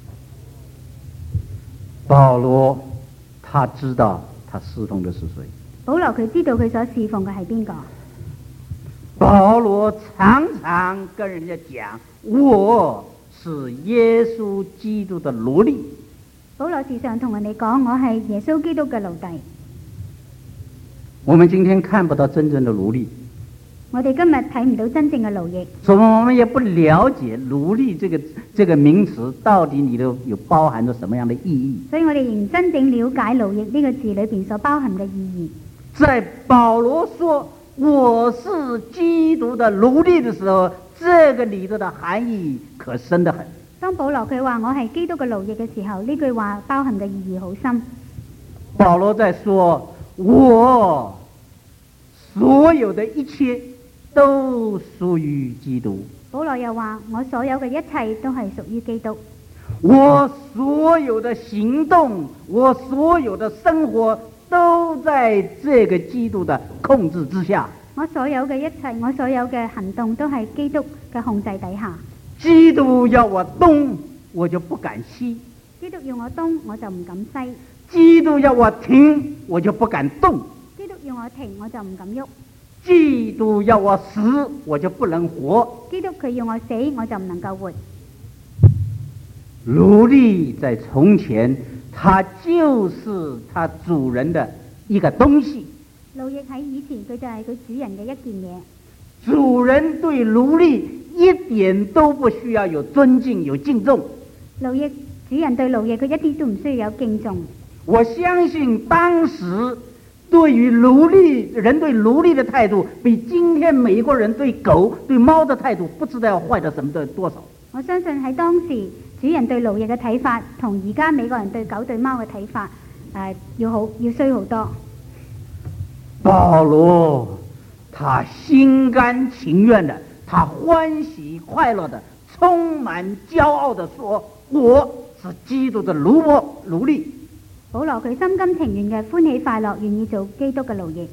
保羅他知道他侍奉的是誰。 保羅佢知道佢所侍奉嘅係邊個？ 保羅常常跟人家講，我是耶穌基督的奴隸。 保羅時常同人哋講，我係耶穌基督嘅奴隸。 我們今天看不到真正的奴隸， 我哋今日睇唔到真正嘅奴役， 所以我們也不了解奴隸這個名詞到底裏頭有包含着什麼樣的意義。 所以我哋仍真正了解奴役呢個字裏邊所包含嘅意義。 在保羅說我是基督的奴隸的時候，這個裏頭的含義可深得很。 當保羅佢話我係基督嘅奴役嘅時候，呢句話包含嘅意義好深。 保羅在說我所有的一切都屬於基督。 保羅又話我所有嘅一切都係屬於基督。 我所有的行動，我所有的生活都在這個基督的控制之下。 我所有嘅一切，我所有嘅行動都係基督嘅控制底下。 基督要我東，我就不敢西； 基督要我東，我就唔敢西； 基督要我停，我就不敢動； 基督要我停，我就唔敢喐； 基督要我死，我就不能活； 基督佢要我死，我就唔能夠活。 奴隸在從前，它就是它主人的一個東西。 奴役喺以前，佢就係佢主人嘅一件嘢。 主人對奴隸一點都不需要有尊敬有敬重。 主人對奴役佢一啲都唔需要有敬重。 我相信當時對於奴隸人對奴隸的態度，比今天美國人對狗對貓的態度不知道要壞到什麼的多少。 我相信喺當時主人對奴役嘅睇法，同而家美國人對狗對貓嘅睇法，要衰好多。 保羅他心甘情願的，他歡喜快樂的充滿驕傲地說：我是基督的奴隸。 保羅佢心甘情願嘅歡喜快樂，願意做基督嘅奴役。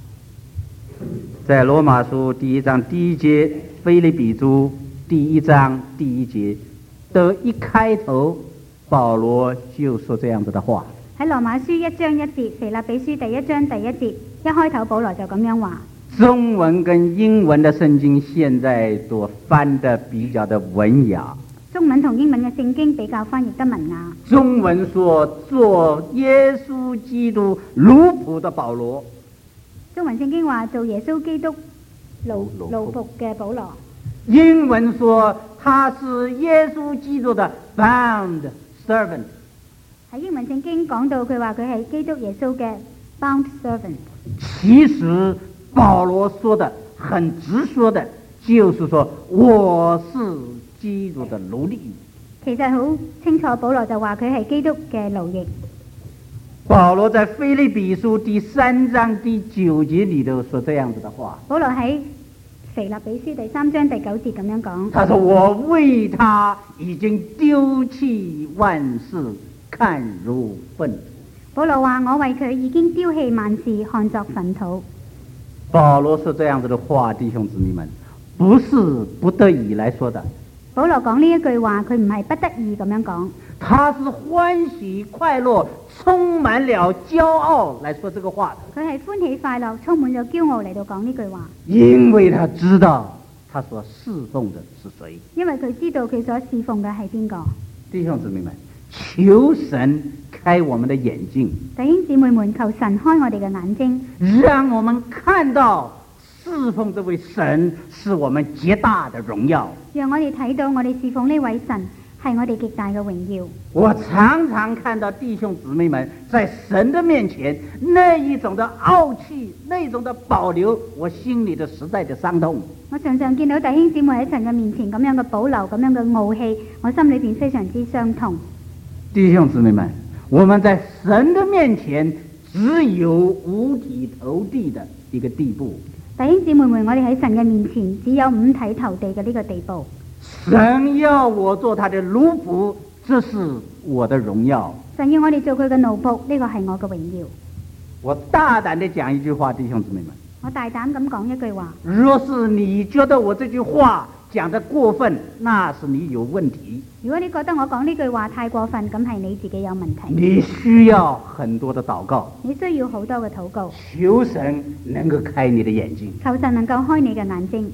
在羅馬書第1章第1節，腓立比書第1章第1節的一開頭，保羅就說這樣子的話。 喺羅馬書1章1節，腓立比書第1章第1節一開頭，保羅就咁樣話。 中文跟英文的聖經現在都翻得比較的文雅。 中文同英文嘅聖經比較翻譯得文雅。 中文說做耶穌基督奴僕的保羅。 中文聖經話做耶穌基督奴僕嘅保羅。 英文說他是耶穌基督的 bound servant。 喺英文聖經講到佢話佢係基督耶穌嘅 bound servant。 其實保羅說的很直說的，就是說我是基督的奴隸。 其實好清楚，保羅就話佢係基督嘅奴役。 保羅在腓立比書第3章第9節裏頭說這樣子的話。 保羅喺腓立比書第3章第9節咁樣講。 他說我為他已經丟棄萬事，看如糞土。 保羅話我為佢已經丟棄萬事，看作糞土。 保羅說這樣子的話，弟兄姊妹們，不是不得已來說的。 保羅講呢一句話，佢唔係不得已咁樣講， 他是歡喜快樂，充滿了驕傲來說這個話的。 佢係歡喜快樂，充滿咗驕傲嚟到講呢句話。 因為他知道他所侍奉的是誰。 因為佢知道佢所侍奉嘅係邊個。弟兄姊妹們，求神開我們的眼睛。 弟兄姊妹們，求神開我哋嘅眼睛， 讓我們看到侍奉這位神是我們極大的榮耀。 讓我哋睇到我哋侍奉呢位神係我哋極大嘅榮耀。 我常常看到弟兄姊妹們在神的面前那一種的傲氣，那一種的保留，我心裏的實在的傷痛。 我常常見到弟兄姊妹喺神嘅面前咁樣嘅保留，咁樣嘅傲氣，我心裏邊非常之傷痛。 弟兄姊妹們，我們在神的面前只有五體投地的一個地步。 弟兄姊妹們，我哋喺神嘅面前只有五體投地嘅呢個地步。 神要我做他的奴僕，這是我的榮耀。 神要我哋做佢嘅奴僕，呢個係我嘅榮耀。 我大膽地講一句話，弟兄姊妹們， 我大膽咁講一句話。 若是你覺得我這句話講得過分，那是你有問題。 如果你覺得我講呢句話太過分，咁係你自己有問題。 你需要很多的禱告， 你需要好多嘅禱告， 求神能夠開你的眼睛， 求神能夠開你嘅眼睛。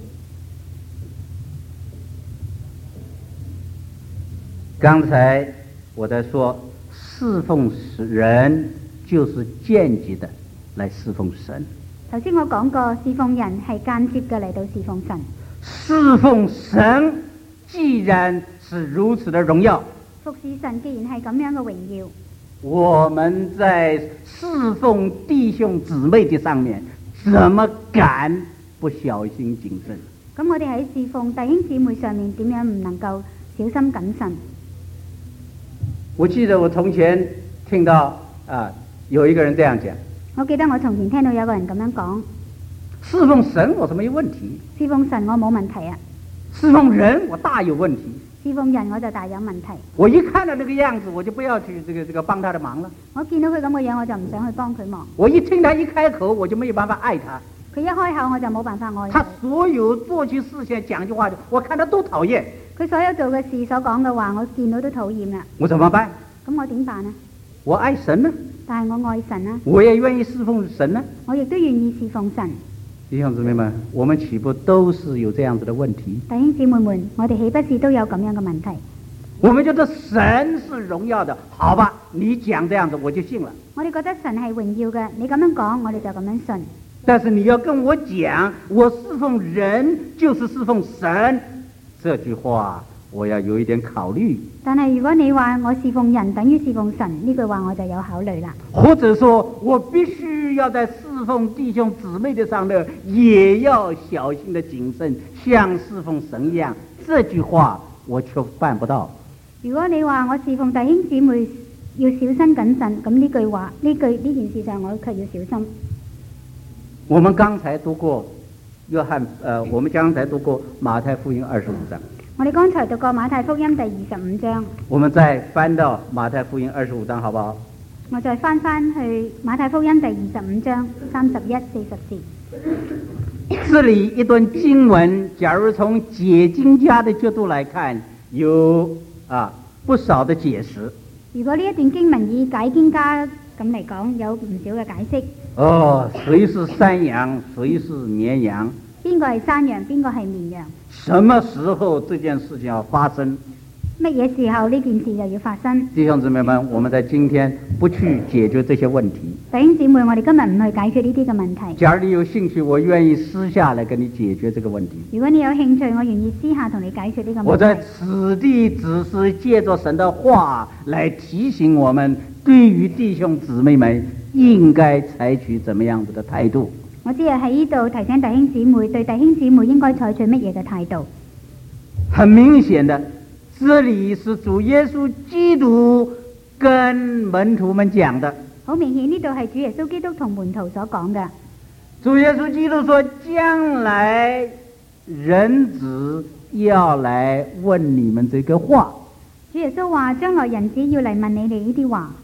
剛才我在說侍奉人就是間接的來侍奉神。 頭先我講過，侍奉人係間接嘅嚟到侍奉神。 侍奉神既然是如此的榮耀， 服侍神既然係咁樣嘅榮耀， 我們在侍奉弟兄姊妹的上面，怎麼敢不小心謹慎？ 咁我哋喺侍奉弟兄姊妹上面，點樣唔能夠小心謹慎？ 我記得我從前聽到有一個人這樣講。 我記得我從前聽到有個人咁樣講： 侍奉神我是沒有問題， 侍奉神我冇問題啊， 侍奉人我大有問題。 侍奉人我就大有問題。 我一看到那個樣子，我就不要去這個幫他的忙了。 我見到佢咁嘅樣，我就唔想去幫佢忙。 我一聽他一開口，我就沒有辦法愛他。 佢一開口，我就冇辦法愛佢。 他所有做起事情講句話，我看他都討厭。 佢所有做嘅事所講嘅話，我見到都討厭啦。 我怎麼辦？ 咁我點辦呢？ 我愛神呢， 但係我愛神啊， 我也願意侍奉神呢。 我亦都願意侍奉神。 弟兄姊妹們，我們豈不都是有這樣子的問題？ 弟兄姊妹們，我哋豈不是都有咁樣嘅問題？ 我們覺得神是榮耀的，好吧，你講這樣子我就信了。 我哋覺得神係榮耀嘅，你咁樣講，我哋就咁樣信。 但是你要跟我講，我侍奉人就是侍奉神，這句話我要有一點考慮。 但係如果你話我侍奉人等於侍奉神，呢句話我就有考慮啦。 或者說我必須要在侍奉弟兄姊妹的上面也要小心的謹慎，像侍奉神一樣，這句話我卻辦不到。 如果你話我侍奉弟兄姊妹要小心謹慎，咁呢句話呢件事上我卻要小心。 我們剛才讀過我們剛才讀過馬太福音25章。 我哋剛才讀過馬太福音第25章， 我們再翻到馬太福音25章，好不好？ 我再翻去馬太福音第25章31、40節。 這裡一段經文，假如從解經家的角度來看，有不少的解釋。 如果呢一段經文以解經家咁嚟講，有唔少嘅解釋。 誰是山羊，誰是綿羊？ 邊個係山羊，邊個係綿羊？ 什麼時候這件事情要發生？ 乜嘢時候呢件事就要發生？ 弟兄姊妹們，我們在今天不去解決這些問題。 弟兄姊妹，我哋今日唔去解決呢啲嘅問題。 假如你有興趣，我願意私下來跟你解決這個問題。 如果你有興趣，我願意私下同你解決呢個問題。 我在此地只是借着神的話來提醒我們，對於弟兄姊妹們應該採取怎麼樣子的態度。 我只係喺呢度提醒弟兄姊妹，對弟兄姊妹應該採取乜嘢嘅態度。 很明顯的，這裡是主耶穌基督跟門徒們講的。 好明顯呢度係主耶穌基督同門徒所講嘅。 主耶穌基督說，將來人子要來問你們這個話。 主耶穌話，將來人子要嚟問你哋呢啲話。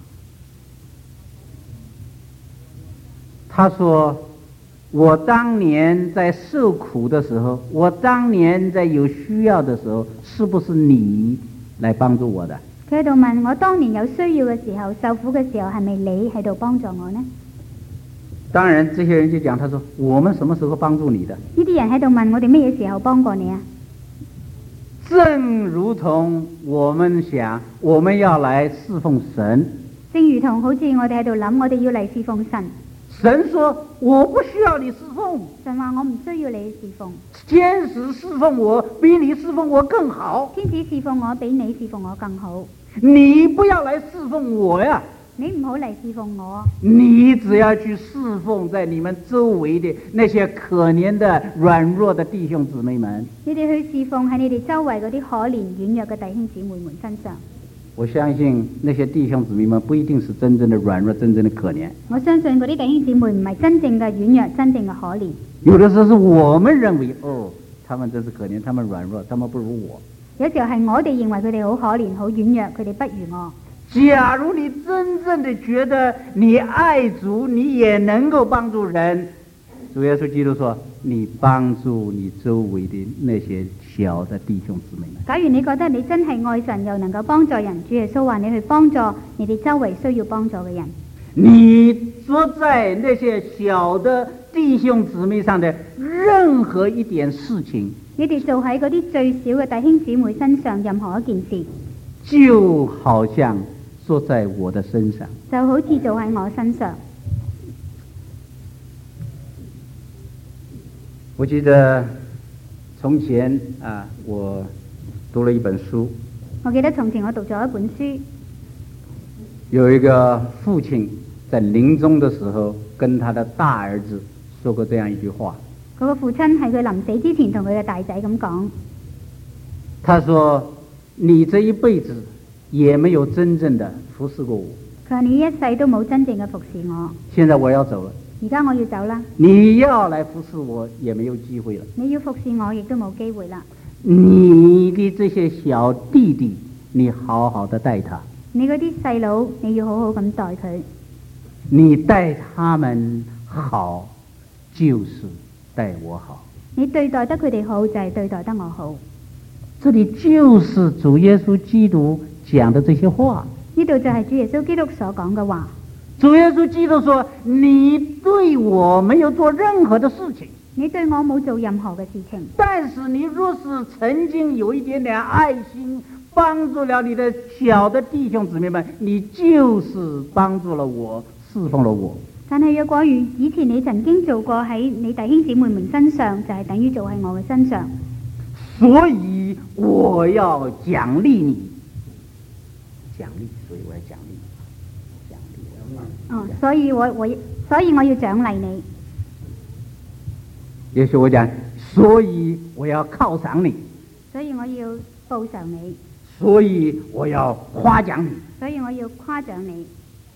他說，我當年在受苦的時候，我當年在有需要的時候，是不是你來幫助我的？ 佢喺度問我，當年有需要嘅時候，受苦嘅時候，係咪你喺度幫助我呢？ 當然，這些人就講，他說，我們什麼時候幫助你的？ 呢啲人喺度問我哋乜嘢時候幫過你啊？ 正如同我們想，我們要來侍奉神。 正如同好似我哋喺度諗，我哋要嚟侍奉神。 神說，我不需要你侍奉。 神話我唔需要你侍奉。 天使侍奉我比你侍奉我更好。 天使侍奉我比你侍奉我更好。 你不要來侍奉我呀！ 你唔好嚟侍奉我。 你只要去侍奉在你們周圍的那些可憐的軟弱的弟兄姊妹們。 你哋去侍奉喺你哋周圍嗰啲可憐軟弱嘅弟兄姊妹們身上。 我相信那些弟兄姊妹們不一定是真正的軟弱，真正的可憐。 我相信嗰啲弟兄姊妹唔係真正嘅軟弱，真正嘅可憐。 有的時候是我們認為，他們真是可憐，他們軟弱，他們不如我。 有時候係我哋認為佢哋好可憐、好軟弱，佢哋不如我。 假如你真正的覺得你愛主，你也能夠幫助人，主耶穌基督說，你幫助你周圍的那些小的弟兄姊妹們。 假如你覺得你真係愛神，又能夠幫助人，主耶穌話你去幫助你哋周圍需要幫助嘅人。 你做在那些小的弟兄姊妹上的任何一點事情， 你哋做喺嗰啲最小嘅弟兄姊妹身上任何一件事， 就好像做在我的身上， 就好似做喺我身上。 我記得從前我讀了一本書。 我記得從前我讀咗一本書， 有一個父親在臨終的時候跟他的大兒子說過這樣一句話。 嗰個父親喺佢臨死之前同佢嘅大仔咁講， 他說，你這一輩子也沒有真正的服侍過我。 佢話你一世都冇真正嘅服侍我， 現在我要走了， 而家我要走啦， 你要來服侍我也沒有機會了。 你要服侍我亦都冇機會啦。 你的這些小弟弟，你好好的待他。 你嗰啲細佬，你要好好咁待佢。 你待他們好，就是待我好。 你對待得佢哋好，就係對待得我好。 這裏就是主耶穌基督講的這些話。 呢度就係主耶穌基督所講嘅話。 主耶穌基督說，你對我沒有做任何的事情， 你對我冇做任何嘅事情， 但是你若是曾經有一點點愛心，幫助了你的小的弟兄姊妹們，你就是幫助了我，侍奉了我。 但係若果以前你曾經做過喺你弟兄姊妹們身上，就係等於做喺我嘅身上。 所以我要獎勵你，獎勵，所以我要獎勵你，獎勵。 所以我要獎勵你。 也許我講，所以我要犒賞你， 所以我要報酬你， 所以我要誇獎你， 所以我要誇獎你。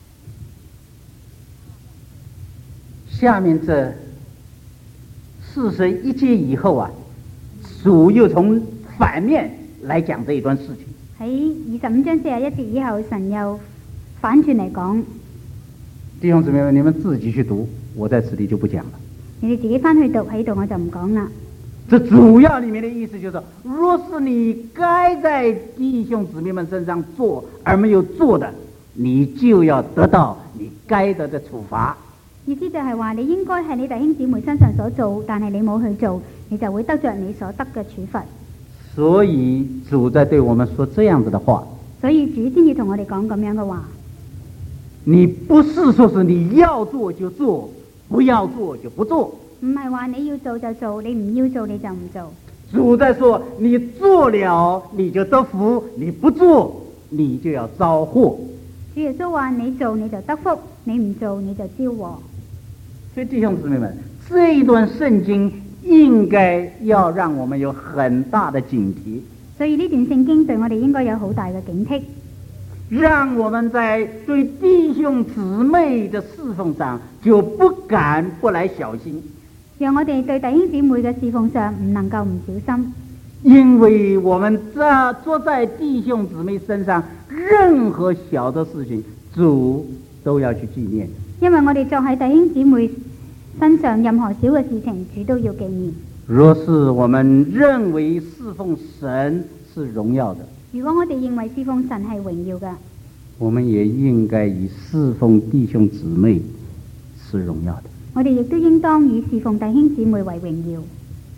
下面這41節以後主又從反面来讲这一段事情。 喺25章41節以後，神又反轉嚟講， 弟兄姊妹们，你们自己去读，我在此地就不讲了。 你哋自己翻去讀，喺度我就唔講啦。 这主要里面的意思就是，若是你该在弟兄姊妹们身上做而没有做的，你就要得到你该得的处罚。 意思就係話，你應該喺你弟兄姊妹身上所做，但係你冇去做，你就會得着你所得嘅處罰。 所以主在對我們說這樣子的話。 所以主先至同我哋講咁樣嘅話。 你不是說是你要做就做，不要做就不做。 唔係話你要做就做，你唔要做你就唔做。 主在說，你做了你就得福，你不做你就要遭禍。 主耶穌話：你做你就得福，你唔做你就招禍。 所以弟兄姊妹們，這一段聖經應該要讓我們有很大的警惕。 所以呢段聖經對我哋應該有好大嘅警惕， 讓我們在對弟兄姊妹的侍奉上就不敢不來小心。 讓我哋對弟兄姊妹嘅侍奉上唔能夠唔小心， 因為我們做在弟兄姊妹身上任何小的事情，主都要去紀念。 因為我哋做喺弟兄姊妹身上任何小嘅事情，主都要紀念。 若是我們認為侍奉神是榮耀的， 如果我哋認為侍奉神係榮耀嘅， 我們也應該以侍奉弟兄姊妹是榮耀的。 我哋亦都應當以侍奉弟兄姊妹為榮耀。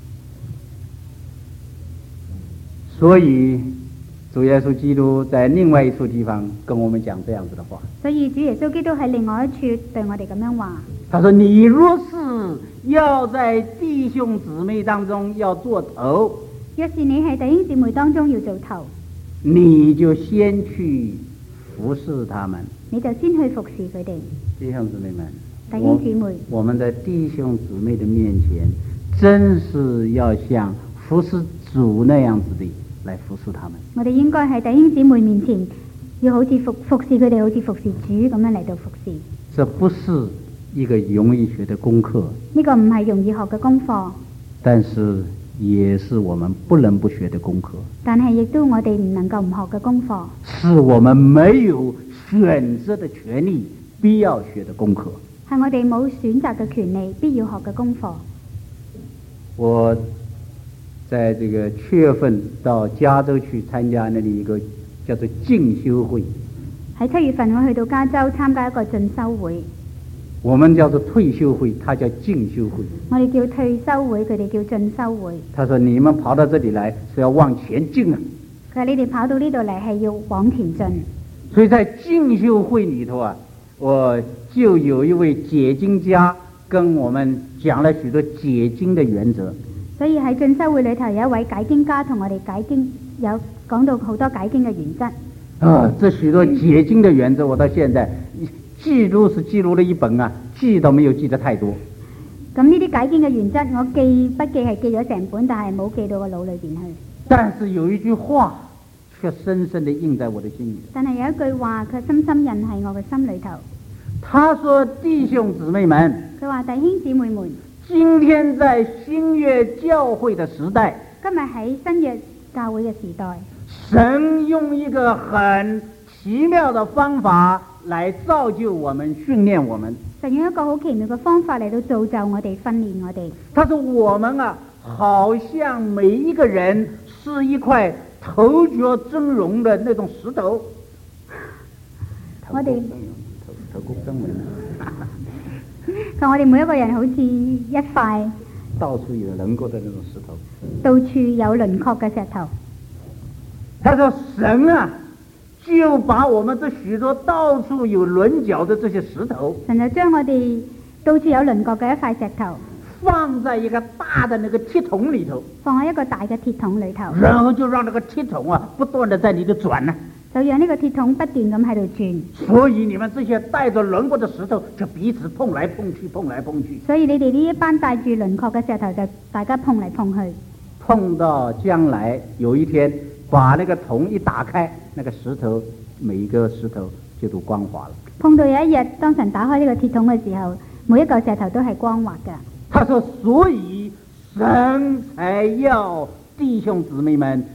所以主耶穌基督在另外一處地方跟我們講這樣子的話。 所以主耶穌基督喺另外一處對我哋咁樣話。 他說：你若是要在弟兄姊妹當中要做頭， 若是你喺弟兄姊妹當中要做頭， 你就先去服侍他們。 你就先去服侍佢哋。 弟兄姊妹們， 弟兄姊妹， 我們在弟兄姊妹的面前，真是要像服侍主那樣子的來服侍他們。 我哋應該喺弟兄姊妹面前，要好似服侍佢哋，好似服侍主咁樣嚟到服侍。 這不是一個容易學的功課， 呢個唔係容易學嘅功課， 但是也是我們不能不學的功課。 但係亦都我哋唔能夠唔學嘅功課， 是我們沒有選擇的權利，必要學的功課。 係我哋冇選擇嘅權利，必要學嘅功課。 我在這個7月份到加州去參加那裡一個叫做進修會。 喺7月份我去到加州參加一個進修會。 我們叫做退休會，他叫進修會。 我哋叫退休會，佢哋叫進修會。 他說：你們跑到這裡來是要往前進啊！ 佢話你哋跑到呢度嚟係要往前進。 所以在進修會裡頭啊，我就有一位解經家跟我們講了許多解經的原則。 所以喺進修會裡頭有一位解經家同我哋解經，有講到好多解經嘅原則。 這許多解經的原則，我到現在記錄是記錄了一本啊，記都沒有記得太多。 咁呢啲解經嘅原則，我記筆記係記咗成本，但係冇記到個腦裏邊去。 但是有一句話卻深深地印在我的心裡。 但係有一句話，卻深深印喺我嘅心裏頭。 他說：弟兄姊妹們， 佢話弟兄姊妹們， 今天在新約教會的時代， 今日喺新約教會嘅時代， 神用一個很奇妙的方法來造就我們、訓練我們。 神用一個好奇妙嘅方法嚟到造就我哋、訓練我哋。 他說：我們啊，好像每一個人是一塊頭角崢嶸的那種石頭。 我哋頭角崢嶸。 我哋每一個人好似一塊到處有輪廓的那種石頭。 到處有輪廓嘅石頭。 他說：神啊，就把我們這許多到處有輪角的這些石頭， 神就將我哋到處有輪角嘅一塊石頭放在一個大的那個鐵桶裏頭， 放喺一個大嘅鐵桶裏頭， 然後就讓那個鐵桶啊不斷地在裏頭轉呢， 就讓呢個鐵桶不斷咁喺度轉。 所以你們這些帶着輪廓的石頭就彼此碰來碰去，碰來碰去。 所以你哋呢一班帶住輪廓嘅石頭就大家碰嚟碰去， 碰到將來有一天把那個桶一打開，那個石頭每一個石頭就都光滑了。 碰到有一日當神打開呢個鐵桶嘅時候，每一嚿石頭都係光滑嘅。 他說：所以神才要弟兄姊妹們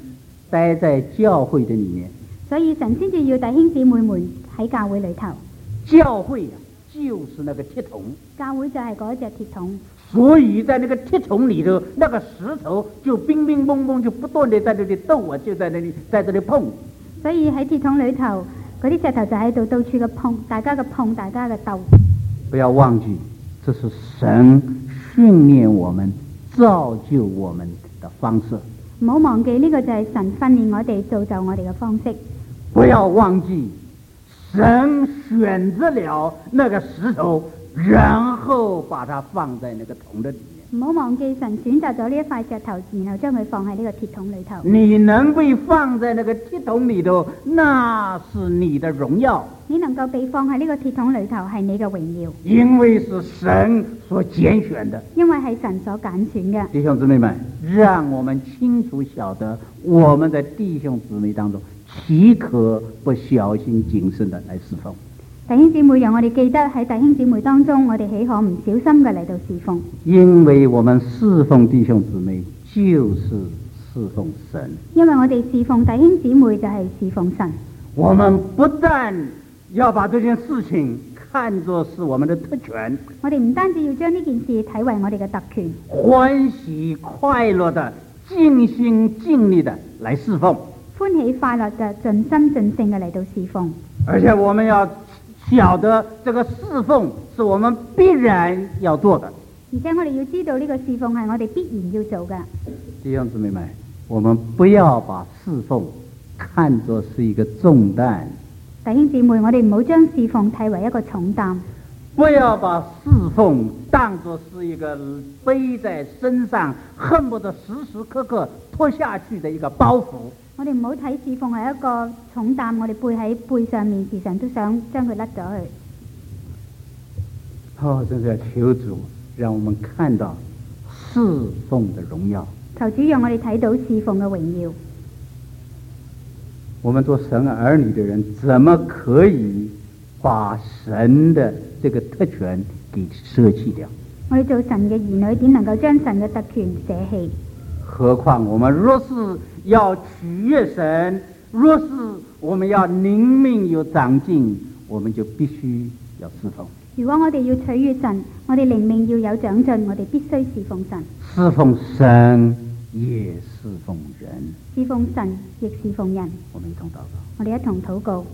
待在教會的裡面。 所以神先至要弟兄姊妹們喺教會裏頭。 教會就是那個鐵桶， 教會就係嗰隻鐵桶， 所以在那個鐵桶裡頭，那個石頭就乒乒乓乓，就不斷地在這裡鬥啊，就在這裡碰。 所以喺鐵桶裏頭，嗰啲石頭就喺度到處嘅碰，大家嘅碰，大家嘅鬥。 不要忘記，這是神訓練我們、造就我們的方式。 唔好忘記呢個就係神訓練我哋、造就我哋嘅方式。 不要忘記，神選擇了那個石頭，然後把它放在那個桶的裡面。 唔好忘記神選擇咗呢一塊石頭，然後將佢放喺呢個鐵桶裏頭。 你能被放在那個鐵桶裡頭，那是你的榮耀。 你能夠被放喺呢個鐵桶裏頭，係你嘅榮耀。 因為是神所揀選的。 因為係神所揀選嘅。 弟兄姊妹們，讓我們清楚曉得，我們在弟兄姊妹當中，豈可不小心謹慎的來侍奉。 弟兄姊妹，讓我哋記得喺弟兄姊妹當中，我哋豈可唔小心嘅嚟到侍奉？ 因為我們侍奉弟兄姊妹，就是侍奉神。 因為我哋侍奉弟兄姊妹就係侍奉神。 我們不但要把這件事情看作是我們的特權， 我哋唔單止要將呢件事睇為我哋嘅特權， 歡喜快樂的、盡心盡力的來侍奉， 歡喜快樂嘅、盡心盡性嘅嚟到侍奉。 而且我們要曉得這個侍奉是我們必然要做的。 而且我哋要知道呢個侍奉係我哋必然要做嘅。 弟兄姊妹們，我們不要把侍奉看作是一個重擔。 弟兄姊妹，我哋唔好將侍奉睇為一個重擔。 不要把侍奉當作是一個背在身上，恨不得時時刻刻拖下去的一個包袱。 我哋唔好睇侍奉係一個重擔，我哋背喺背上面，時常都想將佢甩咗去。 真是要求主讓我們看到侍奉的榮耀。 求主讓我哋睇到侍奉嘅榮耀。 我們做神兒女的人，怎麼可以把神的這個特權給捨棄掉？ 我哋做神嘅兒女，點能夠將神嘅特權捨棄？ 何況我們若是要取悅神，若是我們要靈命有長進，我們就必須要侍奉。 如果我哋要取悅神，我哋靈命要有長進，我哋必須侍奉神。 侍奉神也侍奉人。 侍奉神亦侍奉人。 我們一同禱告。 我哋一同禱告。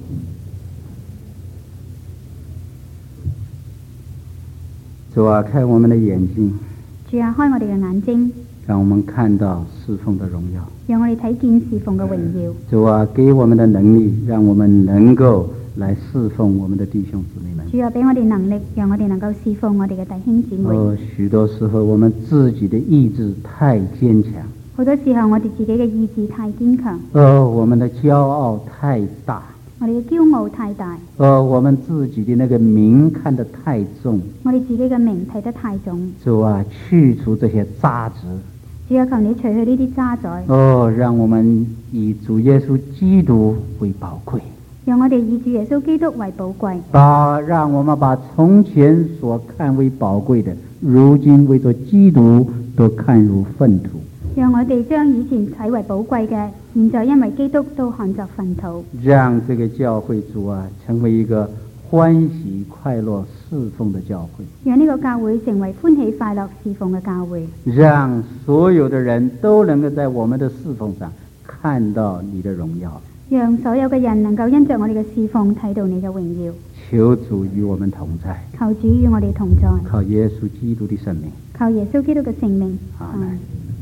主啊，開我們的眼睛。 主啊，開我哋嘅眼睛， 讓我們看到侍奉的榮耀。 讓我哋睇見侍奉嘅榮耀。 主啊，給我們的能力，讓我們能夠來侍奉我們的弟兄姊妹們。 主啊，俾我哋能力，讓我哋能夠侍奉我哋嘅弟兄姊妹。 許多時候我們自己的意志太堅強。 好多時候我哋自己嘅意志太堅強。 我們的驕傲太大。 我哋嘅驕傲太大。 我們自己的那個名看得太重。 我哋自己嘅名睇得太重。 主啊，去除這些渣子。 主啊，求你除去呢啲渣滓。 讓我們以主耶穌基督為寶貴。 讓我哋以主耶穌基督為寶貴。 讓我們把從前所看為寶貴的，如今為作基督都看如糞土。讓我哋將以前睇為寶貴嘅，現在因為基督都看作糞土。 讓這個教會主啊，成為一個歡喜快樂侍奉的教會。 讓呢個教會成為歡喜快樂侍奉嘅教會。 讓所有的人都能夠在我們的侍奉上看到你的榮耀。 讓所有嘅人能夠因着我哋嘅侍奉睇到你嘅榮耀。 求主與我們同在。 求主與我哋同在。 靠耶穌基督的聖名。 靠耶穌基督嘅聖名。 阿們。